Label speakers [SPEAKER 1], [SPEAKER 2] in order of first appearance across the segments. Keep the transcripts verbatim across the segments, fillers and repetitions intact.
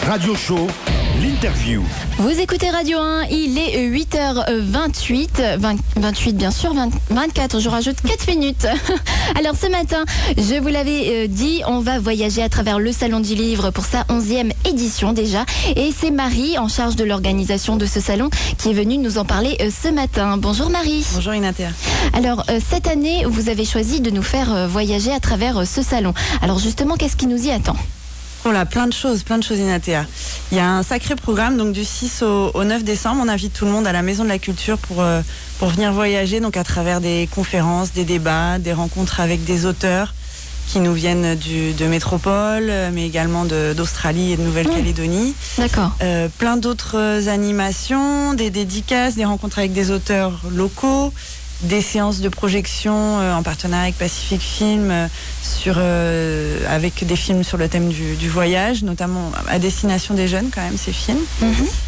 [SPEAKER 1] Radio Show, l'interview.
[SPEAKER 2] Vous écoutez Radio un, il est huit heures vingt-huit, vingt, vingt-huit bien sûr, vingt, vingt-quatre, je rajoute quatre minutes. Alors ce matin, je vous l'avais dit, on va voyager à travers le Salon du Livre pour sa onzième édition déjà. Et c'est Marie, en charge de l'organisation de ce salon, qui est venue nous en parler ce matin. Bonjour Marie.
[SPEAKER 3] Bonjour Inatea.
[SPEAKER 2] Alors cette année, vous avez choisi de nous faire voyager à travers ce salon. Alors justement, qu'est-ce qui nous y attend ?
[SPEAKER 3] Oh là, plein de choses, plein de choses Inatea. Il y a un sacré programme, donc du six au, au neuf décembre, on invite tout le monde à la Maison de la Culture pour, euh, pour venir voyager, donc à travers des conférences, des débats, des rencontres avec des auteurs qui nous viennent du, de métropole, mais également de, d'Australie et de Nouvelle-Calédonie.
[SPEAKER 2] Mmh. D'accord.
[SPEAKER 3] Euh, plein d'autres animations, des dédicaces, des rencontres avec des auteurs locaux, des séances de projection euh, en partenariat avec Pacific Film euh, sur, euh, avec des films sur le thème du, du voyage, notamment à destination des jeunes quand même ces films. Mm-hmm.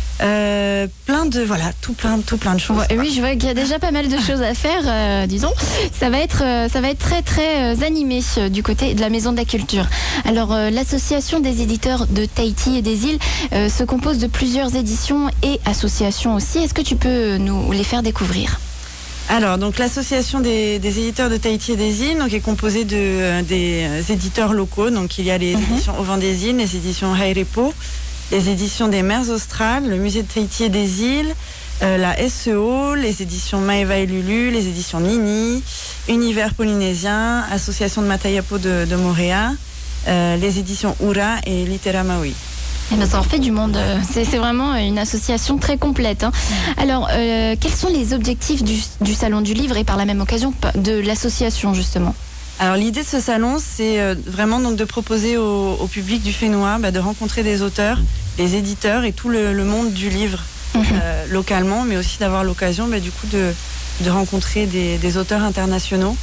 [SPEAKER 3] Euh, plein de voilà tout plein tout plein de choses.
[SPEAKER 2] Ouais, oui, je vois qu'il y a déjà pas mal de choses à faire. Euh, disons, ça va être euh, ça va être très très euh, animé euh, du côté de la Maison de la Culture. Alors euh, l'association des éditeurs de Tahiti et des îles euh, se compose de plusieurs éditions et associations aussi. Est-ce que tu peux nous les faire découvrir ?
[SPEAKER 3] Alors, donc l'association des, des éditeurs de Tahiti et des îles donc, est composée de, euh, des éditeurs locaux. Donc, il y a les mm-hmm. éditions Au Vent des Îles, les éditions Hairepo, les éditions des Mers Australes, le musée de Tahiti et des îles, euh, la S E O, les éditions Maeva et Lulu, les éditions Nini, Univers polynésien, Association de Matayapo de, de Moorea, euh, les éditions Ura et Litera Maui.
[SPEAKER 2] Eh ben, ça en fait du monde. C'est, c'est vraiment une association très complète. Hein. Alors, euh, quels sont les objectifs du, du Salon du Livre et par la même occasion de l'association, justement ?
[SPEAKER 3] Alors, l'idée de ce salon, c'est euh, vraiment donc, de proposer au, au public du Fénois bah, de rencontrer des auteurs, des éditeurs et tout le, le monde du livre mmh. euh, localement, mais aussi d'avoir l'occasion bah, du coup de, de rencontrer des, des auteurs internationaux.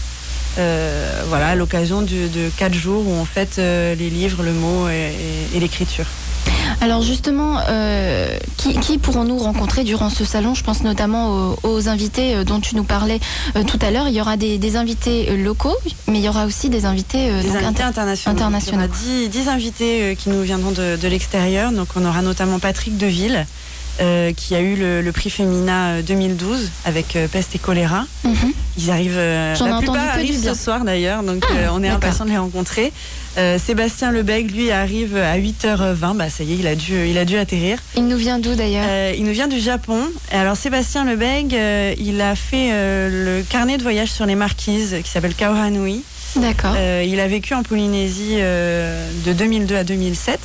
[SPEAKER 3] Euh, voilà, à l'occasion de, de quatre jours où on fête euh, les livres, le mot et, et, et l'écriture.
[SPEAKER 2] Alors justement, euh, qui, qui pourrons-nous rencontrer durant ce salon ? Je pense notamment aux, aux invités euh, dont tu nous parlais euh, tout à l'heure. Il y aura des, des invités locaux, mais il y aura aussi des invités, euh,
[SPEAKER 3] des
[SPEAKER 2] donc
[SPEAKER 3] invités
[SPEAKER 2] inter-
[SPEAKER 3] internationaux.
[SPEAKER 2] internationaux.
[SPEAKER 3] Il y aura dix invités euh, qui nous viendront de, de l'extérieur. Donc on aura notamment Patrick Deville, euh, qui a eu le, le prix Femina deux mille douze avec euh, Peste et Choléra. Mm-hmm. Ils arrivent, euh,
[SPEAKER 2] J'en ai
[SPEAKER 3] la
[SPEAKER 2] entendu
[SPEAKER 3] plupart
[SPEAKER 2] que
[SPEAKER 3] arrivent
[SPEAKER 2] du bien.
[SPEAKER 3] ce soir d'ailleurs, donc ah, euh, on est impatients de les rencontrer. Euh, Sébastien Lebègue, lui, arrive à huit heures vingt. Bah, ça y est, il a dû, il a dû atterrir.
[SPEAKER 2] Il nous vient d'où d'ailleurs ?
[SPEAKER 3] euh, Il nous vient du Japon. Alors, Sébastien Lebègue, euh, il a fait euh, le carnet de voyage sur les marquises qui s'appelle Kauhanui.
[SPEAKER 2] D'accord.
[SPEAKER 3] Euh, il a vécu en Polynésie euh, de deux mille deux à deux mille sept.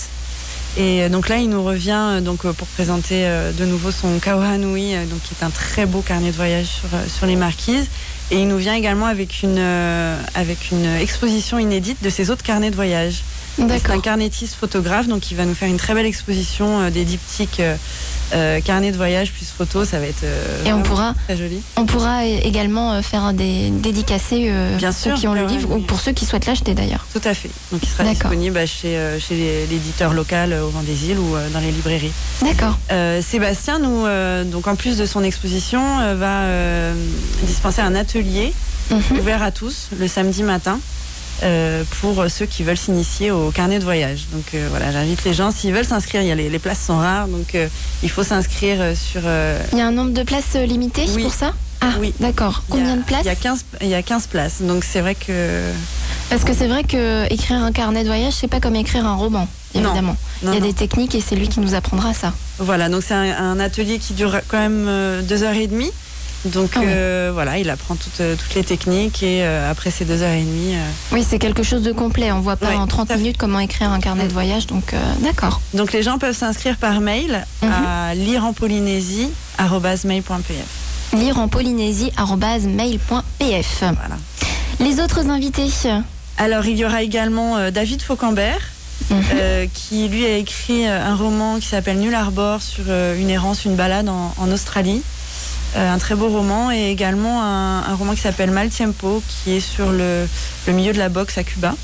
[SPEAKER 3] Et donc là, il nous revient donc, pour présenter euh, de nouveau son Kauhanui, euh, donc, qui est un très beau carnet de voyage sur, euh, sur les marquises. Et il nous vient également avec une, euh, avec une exposition inédite de ses autres carnets de voyage. C'est un carnettiste photographe, donc il va nous faire une très belle exposition euh, des diptyques euh, euh, carnets de voyage plus photos. Ça va être euh,
[SPEAKER 2] et on pourra,
[SPEAKER 3] très joli.
[SPEAKER 2] On pourra également faire des dédicacés euh,
[SPEAKER 3] Bien
[SPEAKER 2] pour
[SPEAKER 3] sûr,
[SPEAKER 2] ceux qui ont le livre, oui. ou pour ceux qui souhaitent l'acheter d'ailleurs.
[SPEAKER 3] Tout à fait. Donc il sera D'accord. disponible bah, chez, euh, chez l'éditeur local euh, au Vent des Îles ou euh, dans les librairies.
[SPEAKER 2] D'accord.
[SPEAKER 3] Euh, Sébastien, nous, euh, donc en plus de son exposition, euh, va euh, dispenser un atelier mm-hmm. ouvert à tous le samedi matin. Euh, pour ceux qui veulent s'initier au carnet de voyage. Donc euh, voilà, j'invite les gens, s'ils veulent s'inscrire, il y a les, les places sont rares, donc euh, il faut s'inscrire sur... Euh...
[SPEAKER 2] Il y a un nombre de places limité
[SPEAKER 3] oui.
[SPEAKER 2] pour ça ? Ah oui, d'accord. Combien
[SPEAKER 3] a,
[SPEAKER 2] de places ?
[SPEAKER 3] Il y a quinze, il y a quinze places, donc c'est vrai que...
[SPEAKER 2] Parce que c'est vrai que écrire un carnet de voyage, c'est pas comme écrire un roman, évidemment. Non, non, il y a non. des techniques et c'est lui qui nous apprendra ça.
[SPEAKER 3] Voilà, donc c'est un, un atelier qui dure quand même euh, deux heures et demie. Donc ah oui. euh, voilà, il apprend toutes, euh, toutes les techniques et euh, après ces deux heures et demie... Euh...
[SPEAKER 2] Oui, c'est quelque chose de complet. On ne voit pas ouais, en trente minutes comment écrire un carnet de voyage, donc euh, d'accord.
[SPEAKER 3] Donc les gens peuvent s'inscrire par mail mm-hmm. à lire en polynésie arobase mail point p f.
[SPEAKER 2] lire en polynésie arobase mail point p f.
[SPEAKER 3] Voilà.
[SPEAKER 2] Les autres invités ?
[SPEAKER 3] Alors il y aura également euh, David Fauquembert, mm-hmm. euh, qui lui a écrit euh, un roman qui s'appelle Null Arbor sur euh, une errance, une balade en, en Australie. Euh, un très beau roman et également un, un roman qui s'appelle Mal Tiempo qui est sur le, le milieu de la boxe à Cuba.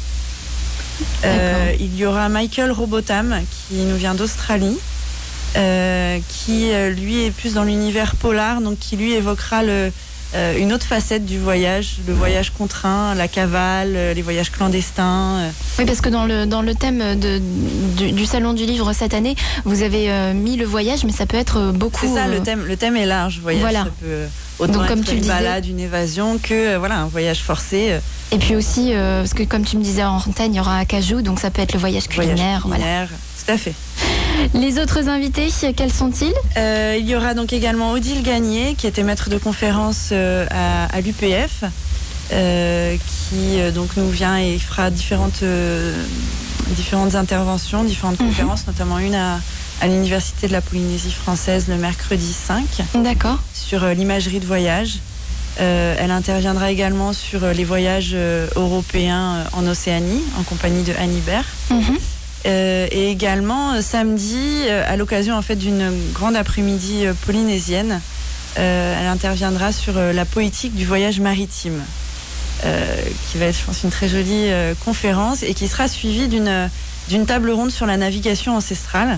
[SPEAKER 3] Euh, il y aura Michael Robotham qui nous vient d'Australie, euh, qui euh, lui est plus dans l'univers polar, donc qui lui évoquera le, euh, une autre facette du voyage, le voyage contraint, la cavale, euh, les voyages clandestins. Euh.
[SPEAKER 2] Oui, parce que dans le, dans le thème de, du, du Salon du Livre cette année, vous avez euh, mis le voyage, mais ça peut être beaucoup...
[SPEAKER 3] C'est ça,
[SPEAKER 2] euh...
[SPEAKER 3] le, thème, le thème est large, voyage.
[SPEAKER 2] Voilà.
[SPEAKER 3] Ça peut autant
[SPEAKER 2] Donc,
[SPEAKER 3] être
[SPEAKER 2] comme tu
[SPEAKER 3] une
[SPEAKER 2] le disais...
[SPEAKER 3] balade, une évasion, que euh, voilà, un voyage forcé. Euh.
[SPEAKER 2] Et puis aussi, euh, parce que comme tu me disais en antenne, il y aura Acajou, donc ça peut être le voyage culinaire.
[SPEAKER 3] Voyage culinaire,
[SPEAKER 2] voilà.
[SPEAKER 3] Tout à fait.
[SPEAKER 2] Les autres invités, quels sont-ils ?
[SPEAKER 3] euh, Il y aura donc également Odile Gagné, qui était maître de conférence euh, à, à l'U P F, euh, qui euh, donc nous vient et fera différentes, euh, différentes interventions, différentes mmh. conférences, notamment une à, à l'Université de la Polynésie française le mercredi cinq.
[SPEAKER 2] D'accord.
[SPEAKER 3] Sur euh, l'imagerie de voyage. Euh, elle interviendra également sur euh, les voyages euh, européens euh, en Océanie, en compagnie de Anne Hibert. Mmh. Euh, et également euh, samedi, euh, à l'occasion en fait d'une grande après-midi euh, polynésienne, euh, elle interviendra sur euh, la poétique du voyage maritime, euh, qui va être, je pense, une très jolie euh, conférence et qui sera suivie d'une d'une table ronde sur la navigation ancestrale,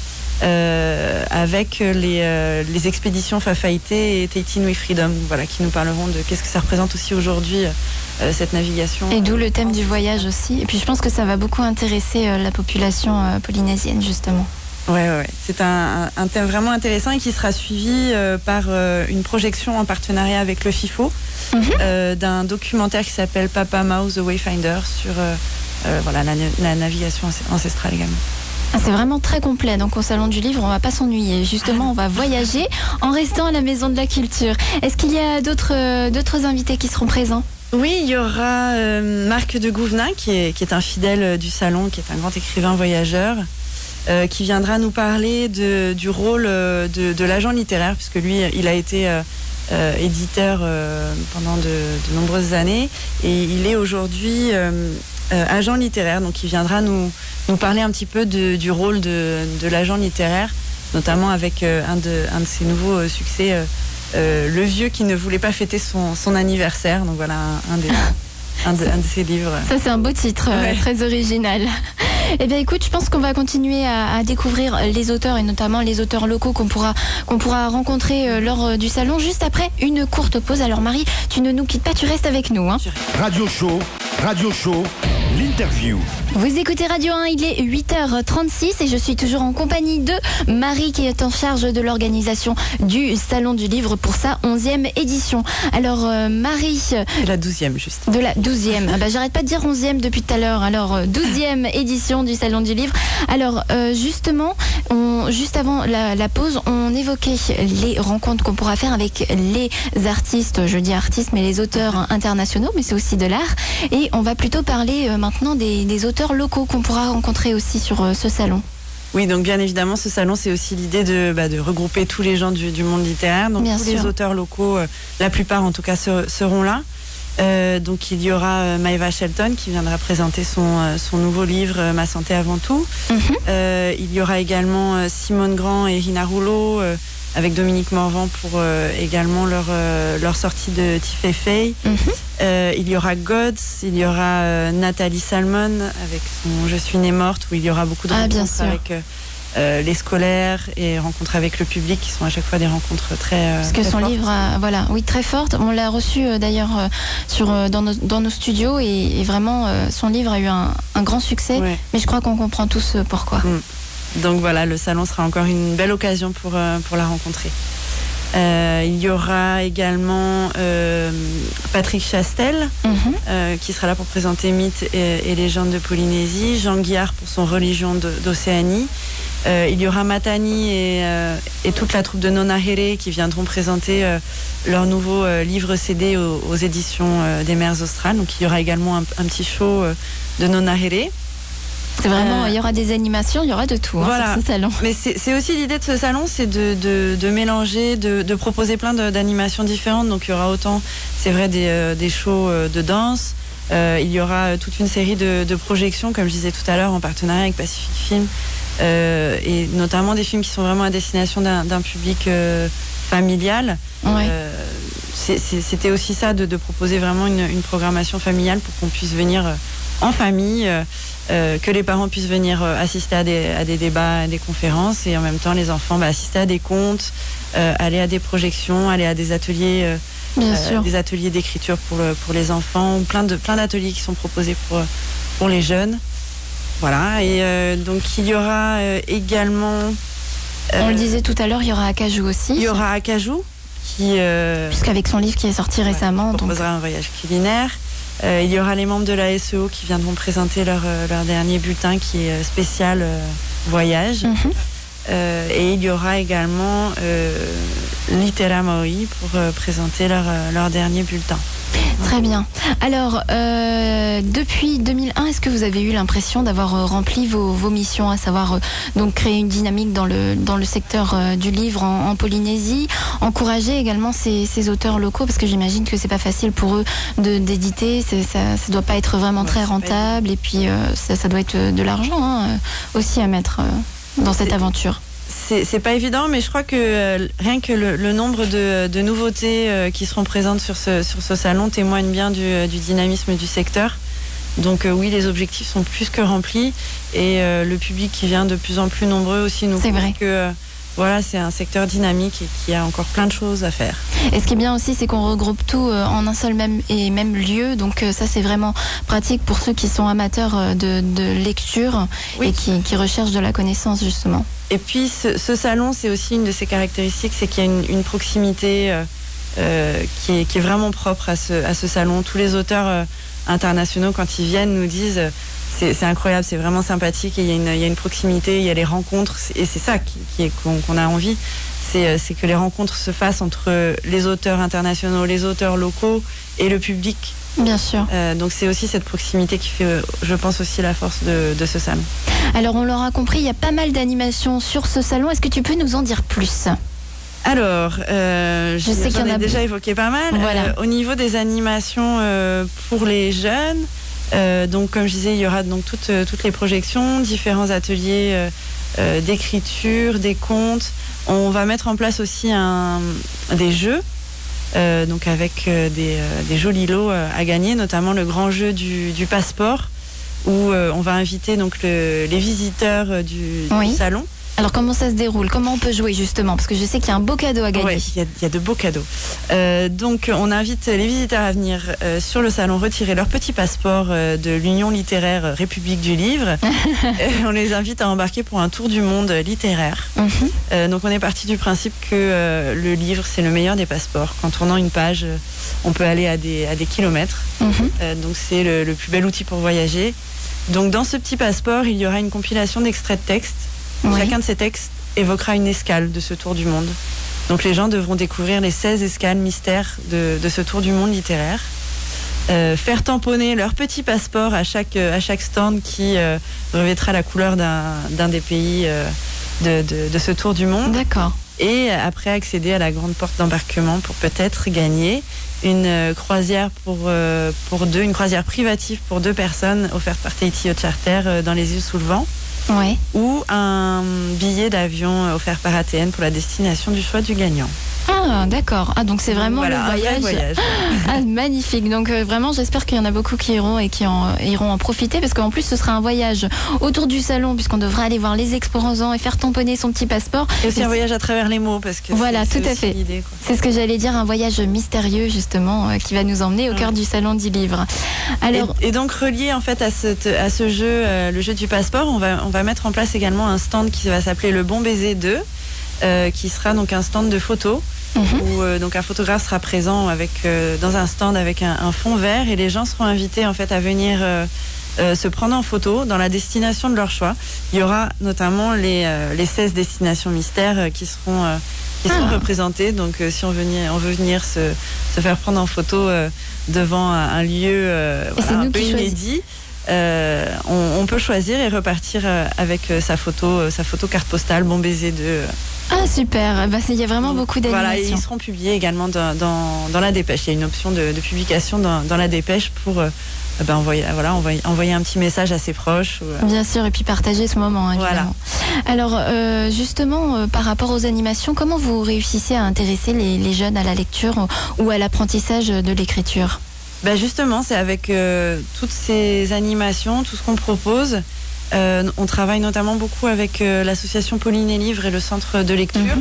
[SPEAKER 3] euh, avec les euh, les expéditions Fafaité et Tahiti Nui Freedom, voilà, qui nous parleront de qu'est-ce que ça représente aussi aujourd'hui. Euh, cette navigation.
[SPEAKER 2] Et d'où le thème du voyage aussi. Et puis je pense que ça va beaucoup intéresser euh, la population euh, polynésienne, justement.
[SPEAKER 3] Ouais, ouais, ouais. C'est un, un thème vraiment intéressant et qui sera suivi euh, par euh, une projection en partenariat avec le FIFO, mm-hmm. euh, d'un documentaire qui s'appelle Papa Mau the Wayfinder sur euh, euh, voilà, la, la navigation ancestrale également.
[SPEAKER 2] C'est vraiment très complet. Donc au Salon du Livre, on va pas s'ennuyer. Justement, on va voyager en restant à la Maison de la Culture. Est-ce qu'il y a d'autres, euh, d'autres invités qui seront présents ?
[SPEAKER 3] Oui, il y aura euh, Marc de Gouvenin, qui est, qui est un fidèle euh, du salon, qui est un grand écrivain voyageur, euh, qui viendra nous parler de, du rôle euh, de, de l'agent littéraire, puisque lui, il a été euh, euh, éditeur euh, pendant de, de nombreuses années, et il est aujourd'hui euh, euh, agent littéraire, donc il viendra nous, nous parler un petit peu de, du rôle de, de l'agent littéraire, notamment avec euh, un, de, un de ses nouveaux euh, succès, euh, Euh, Le vieux qui ne voulait pas fêter son, son anniversaire. Donc voilà un, un, des, un, de, un de ses livres.
[SPEAKER 2] Ça, c'est un beau titre, ouais. euh, très original. Eh bien, écoute, je pense qu'on va continuer à, à découvrir les auteurs et notamment les auteurs locaux qu'on pourra, qu'on pourra rencontrer euh, lors du salon juste après une courte pause. Alors, Marie, tu ne nous quittes pas, tu restes avec nous. Hein.
[SPEAKER 1] Radio Show, Radio Show, l'interview.
[SPEAKER 2] Vous écoutez Radio un, il est huit heures trente-six et je suis toujours en compagnie de Marie qui est en charge de l'organisation du Salon du Livre pour sa onzième édition. Alors euh, Marie...
[SPEAKER 3] C'est la douzième juste.
[SPEAKER 2] De la douzième. Ah bah, j'arrête pas de dire onzième depuis tout à l'heure. Alors douzième édition du Salon du Livre. Alors euh, justement, on, juste avant la, la pause, on évoquait les rencontres qu'on pourra faire avec les artistes, je dis artistes, mais les auteurs internationaux, mais c'est aussi de l'art. Et on va plutôt parler euh, maintenant des, des auteurs locaux qu'on pourra rencontrer aussi sur euh, ce salon.
[SPEAKER 3] Oui, donc bien évidemment, ce salon, c'est aussi l'idée de, bah, de regrouper tous les gens du, du monde littéraire. Donc bien tous sûr. Les auteurs locaux, euh, la plupart en tout cas, ser, seront là. Euh, donc il y aura euh, Maëva Shelton qui viendra présenter son, euh, son nouveau livre euh, Ma santé avant tout. Mm-hmm. Euh, il y aura également euh, Simone Grand et Rina Rouleau euh, avec Dominique Morvan pour euh, également leur, euh, leur sortie de Tifefei. Mm-hmm. Euh, il y aura Gods, il y aura euh, Nathalie Salmon avec son Je suis née morte, où il y aura beaucoup de
[SPEAKER 2] ah,
[SPEAKER 3] rencontres avec euh, euh, les scolaires et rencontres avec le public, qui sont à chaque fois des rencontres très euh,
[SPEAKER 2] Parce que
[SPEAKER 3] très
[SPEAKER 2] son
[SPEAKER 3] fortes.
[SPEAKER 2] livre, euh, voilà, oui, très forte. On l'a reçu euh, d'ailleurs euh, sur euh, dans, nos, dans nos studios et, et vraiment euh, son livre a eu un, un grand succès. Ouais. Mais je crois qu'on comprend tous euh, pourquoi. Mm.
[SPEAKER 3] Donc voilà, le salon sera encore une belle occasion pour euh, pour la rencontrer. Euh, il y aura également euh, Patrick Chastel, mm-hmm. euh, qui sera là pour présenter Mythes et, et légendes de Polynésie, Jean Guillard pour son Religion de, d'Océanie. Euh, il y aura Matani et, euh, et toute la troupe de Nonahere qui viendront présenter euh, leur nouveau euh, livre C D aux, aux éditions euh, des Mers Australes. Donc il y aura également un, un petit show euh, de Nonahere.
[SPEAKER 2] C'est vraiment, euh, il y aura des animations, il y aura de tout, hein,
[SPEAKER 3] voilà.
[SPEAKER 2] sur ce salon.
[SPEAKER 3] Mais c'est, c'est aussi l'idée de ce salon, c'est de, de, de mélanger, de, de proposer plein de, d'animations différentes. Donc il y aura autant, c'est vrai, des, euh, des shows de danse. Euh, il y aura toute une série de, de projections, comme je disais tout à l'heure, en partenariat avec Pacific Film. Euh, et notamment des films qui sont vraiment à destination d'un, d'un public euh, familial.
[SPEAKER 2] Ouais.
[SPEAKER 3] Euh, c'est, c'est, c'était aussi ça, de, de proposer vraiment une, une programmation familiale pour qu'on puisse venir euh, en famille, euh, euh, que les parents puissent venir euh, assister à des, à des débats, à des conférences, et en même temps les enfants bah, assister à des contes, euh, aller à des projections, aller à des ateliers euh,
[SPEAKER 2] Bien sûr.
[SPEAKER 3] Des ateliers d'écriture pour, le, pour les enfants, plein, de, plein d'ateliers qui sont proposés pour, pour les jeunes. Voilà, et euh, donc il y aura euh, également...
[SPEAKER 2] Euh, On le disait tout à l'heure, il y aura Acajou aussi.
[SPEAKER 3] Il y aura Acajou, qui... Euh,
[SPEAKER 2] Puisqu'avec son livre qui est sorti ouais, récemment.
[SPEAKER 3] proposera donc... un voyage culinaire. Euh, il y aura les membres de la S E O qui viendront présenter leur, leur dernier bulletin qui est spécial euh, voyage. Mm-hmm. Euh, et il y aura également euh, Litera Maui pour euh, présenter leur, leur dernier bulletin.
[SPEAKER 2] Très bien. Alors, euh, depuis deux mille un, est-ce que vous avez eu l'impression d'avoir euh, rempli vos, vos missions, à savoir euh, donc créer une dynamique dans le, dans le secteur euh, du livre en, en Polynésie, encourager également ces, ces auteurs locaux, parce que j'imagine que c'est pas facile pour eux de, d'éditer, c'est, ça, ça doit pas être vraiment ouais, très rentable, et puis euh, ça, ça doit être de l'argent hein, aussi à mettre euh, dans cette
[SPEAKER 3] c'est...
[SPEAKER 2] aventure.
[SPEAKER 3] C'est, c'est pas évident, mais je crois que euh, rien que le, le nombre de, de nouveautés euh, qui seront présentes sur ce, sur ce salon témoigne bien du, du dynamisme du secteur. Donc euh, oui, les objectifs sont plus que remplis et euh, le public qui vient de plus en plus nombreux aussi nous
[SPEAKER 2] c'est vrai
[SPEAKER 3] que euh, voilà, c'est un secteur dynamique et qui a encore plein de choses à faire.
[SPEAKER 2] Et ce qui est bien aussi, c'est qu'on regroupe tout en un seul même et même lieu. Donc ça, c'est vraiment pratique pour ceux qui sont amateurs de, de lecture oui. et qui, qui recherchent de la connaissance, justement.
[SPEAKER 3] Et puis, ce, ce salon, c'est aussi une de ses caractéristiques, c'est qu'il y a une, une proximité euh, euh, qui, est, qui est vraiment propre à ce, à ce salon. Tous les auteurs euh, internationaux, quand ils viennent, nous disent... C'est, c'est incroyable, c'est vraiment sympathique et il y a une, il y a une proximité, il y a les rencontres et c'est ça qui, qui est, qu'on, qu'on a envie, c'est, c'est que les rencontres se fassent entre les auteurs internationaux, les auteurs locaux et le public.
[SPEAKER 2] Bien sûr.
[SPEAKER 3] Euh, donc c'est aussi cette proximité qui fait, je pense, aussi la force de, de ce salon.
[SPEAKER 2] Alors on l'aura compris, il y a pas mal d'animations sur ce salon. Est-ce que tu peux nous en dire plus ?
[SPEAKER 3] Alors, euh, je sais qu'il y en a déjà évoqué pas mal.
[SPEAKER 2] Voilà.
[SPEAKER 3] Euh, au niveau des animations euh, pour les jeunes, euh, donc comme je disais, il y aura donc toutes, toutes les projections, différents ateliers euh, euh, d'écriture, des contes. On va mettre en place aussi un, des jeux. Euh, donc avec euh, des, euh, des jolis lots euh, à gagner, notamment le grand jeu du, du passeport, où euh, on va inviter donc le, les visiteurs euh, du,
[SPEAKER 2] oui.
[SPEAKER 3] du salon.
[SPEAKER 2] Alors comment ça se déroule ? Comment on peut jouer justement ? Parce que je sais qu'il y a un beau cadeau à gagner.
[SPEAKER 3] Oui, il y, y a de beaux cadeaux. Euh, donc on invite les visiteurs à venir euh, sur le salon retirer leur petit passeport euh, de l'Union littéraire République du Livre. On les invite à embarquer pour un tour du monde littéraire. Mm-hmm. Euh, donc on est parti du principe que euh, le livre c'est le meilleur des passeports. Qu'en tournant une page, on peut aller à des, à des kilomètres. Mm-hmm. Euh, donc c'est le, le plus bel outil pour voyager. Donc dans ce petit passeport, il y aura une compilation d'extraits de textes. Oui. Chacun de ces textes évoquera une escale de ce tour du monde. Donc les gens devront découvrir les seize escales mystères de, de ce tour du monde littéraire. Euh, faire tamponner leur petit passeport à chaque, à chaque stand qui euh, revêtra la couleur d'un, d'un des pays euh, de, de, de ce tour du monde.
[SPEAKER 2] D'accord.
[SPEAKER 3] Et après accéder à la grande porte d'embarquement pour peut-être gagner une euh, croisière pour, euh, pour deux, une croisière privative pour deux personnes offerte par Tahiti Hot Charter euh, dans les îles sous le vent.
[SPEAKER 2] Ouais.
[SPEAKER 3] Ou un billet d'avion offert par A T N pour la destination du choix du gagnant.
[SPEAKER 2] Ah, d'accord. Ah, donc c'est vraiment
[SPEAKER 3] voilà,
[SPEAKER 2] le voyage.
[SPEAKER 3] Un vrai voyage.
[SPEAKER 2] Ah, magnifique. Donc euh, vraiment, j'espère qu'il y en a beaucoup qui iront et qui en, iront en profiter parce qu'en plus, ce sera un voyage autour du salon puisqu'on devra aller voir les exposants et faire tamponner son petit passeport.
[SPEAKER 3] Et aussi et un voyage à travers les mots parce que
[SPEAKER 2] voilà,
[SPEAKER 3] c'est,
[SPEAKER 2] tout
[SPEAKER 3] c'est
[SPEAKER 2] à fait.
[SPEAKER 3] L'idée, quoi.
[SPEAKER 2] C'est ce que j'allais dire, un voyage mystérieux justement euh, qui va nous emmener au cœur ouais. du salon du livre.
[SPEAKER 3] Alors et, et donc relié en fait à ce à ce jeu, euh, le jeu du passeport, on va on va mettre en place également un stand qui va s'appeler le Bon Baiser deux, euh, qui sera donc un stand de photos. Mmh. Où euh, donc un photographe sera présent avec euh, dans un stand avec un, un fond vert et les gens seront invités en fait à venir euh, euh, se prendre en photo dans la destination de leur choix. Il y aura notamment les euh, les seize destinations mystères euh, qui seront euh, qui ah. seront représentées. Donc euh, si on veut venir, on veut venir se se faire prendre en photo euh, devant un, un lieu euh, voilà, un peu inédit. Euh, on, on peut choisir et repartir euh, avec euh, sa photo, euh, sa photo carte postale, Bon Baiser deux.
[SPEAKER 2] Ah super, bah, il y a vraiment
[SPEAKER 3] donc,
[SPEAKER 2] beaucoup d'animations.
[SPEAKER 3] Voilà, et ils seront publiés également dans, dans, dans la dépêche. Il y a une option de, de publication dans, dans la dépêche pour euh, ben, envoyer, voilà, envoyer, envoyer un petit message à ses proches. Ou, euh...
[SPEAKER 2] Bien sûr, et puis partager ce moment. Évidemment. Voilà. Alors euh, justement, euh, par rapport aux animations, comment vous réussissez à intéresser les, les jeunes à la lecture ou, ou à l'apprentissage de l'écriture ?
[SPEAKER 3] Ben justement, c'est avec euh, toutes ces animations, tout ce qu'on propose. Euh, on travaille notamment beaucoup avec euh, l'association Pauline et Livre et le centre de lecture, mmh.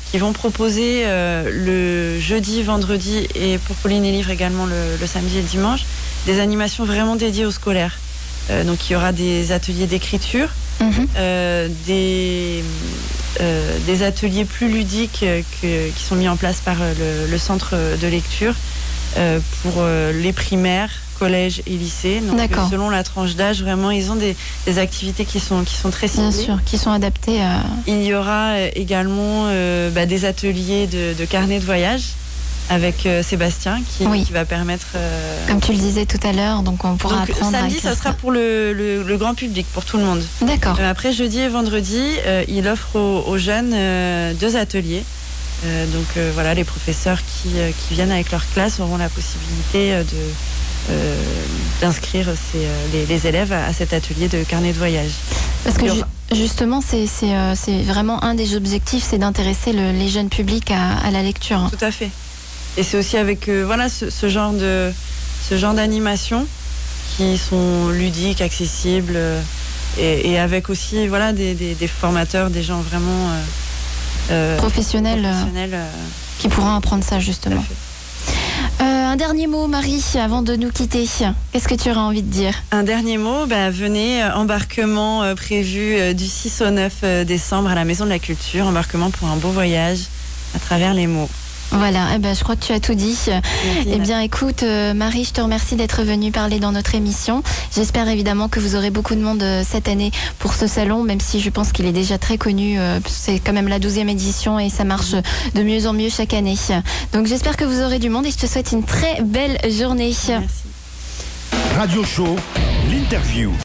[SPEAKER 3] qui vont proposer euh, le jeudi, vendredi et pour Pauline et Livre également le, le samedi et le dimanche, des animations vraiment dédiées aux scolaires. Euh, donc il y aura des ateliers d'écriture, mmh. euh, des, euh, des ateliers plus ludiques euh, que, qui sont mis en place par le, le centre de lecture euh, pour euh, les primaires, collège et lycée. Donc,
[SPEAKER 2] D'accord.
[SPEAKER 3] Selon la tranche d'âge, vraiment, ils ont des, des activités qui sont, qui sont très ciblées.
[SPEAKER 2] Bien sûr, qui sont adaptées à...
[SPEAKER 3] Il y aura également euh, bah, des ateliers de, de carnet de voyage avec euh, Sébastien qui,
[SPEAKER 2] oui.
[SPEAKER 3] qui va permettre... Euh...
[SPEAKER 2] Comme tu le disais tout à l'heure, donc on pourra
[SPEAKER 3] donc,
[SPEAKER 2] apprendre...
[SPEAKER 3] Samedi, ça sera pour le, le, le grand public, pour tout le monde.
[SPEAKER 2] D'accord.
[SPEAKER 3] Euh, après, jeudi et vendredi, euh, il offre aux, aux jeunes euh, deux ateliers. Euh, donc euh, voilà, les professeurs qui, euh, qui viennent avec leur classe auront la possibilité euh, de... Euh, d'inscrire ces, euh, les, les élèves à, à cet atelier de carnet de voyage.
[SPEAKER 2] Parce que ju- justement, c'est, c'est, euh, c'est vraiment un des objectifs, c'est d'intéresser le, les jeunes publics à, à la lecture.
[SPEAKER 3] Tout à fait. Et c'est aussi avec euh, voilà, ce, ce genre de, ce genre d'animation qui sont ludiques, accessibles euh, et, et avec aussi voilà, des, des, des formateurs, des gens vraiment euh, euh,
[SPEAKER 2] professionnels,
[SPEAKER 3] professionnels euh,
[SPEAKER 2] qui pourront apprendre ça justement. Euh, un dernier mot, Marie, avant de nous quitter. Qu'est-ce que tu aurais envie de dire ?
[SPEAKER 3] Un dernier mot, bah, venez, euh, embarquement euh, prévu euh, du six au neuf euh, décembre à la Maison de la Culture, embarquement pour un beau voyage à travers les mots.
[SPEAKER 2] Voilà, eh ben, je crois que tu as tout dit. Merci, eh bien, écoute, euh, Marie, je te remercie d'être venue parler dans notre émission. J'espère évidemment que vous aurez beaucoup de monde euh, cette année pour ce salon, même si je pense qu'il est déjà très connu. Euh, c'est quand même la douzième édition et ça marche de mieux en mieux chaque année. Donc, j'espère que vous aurez du monde et je te souhaite une très belle journée.
[SPEAKER 3] Merci.
[SPEAKER 1] Radio Show, l'interview.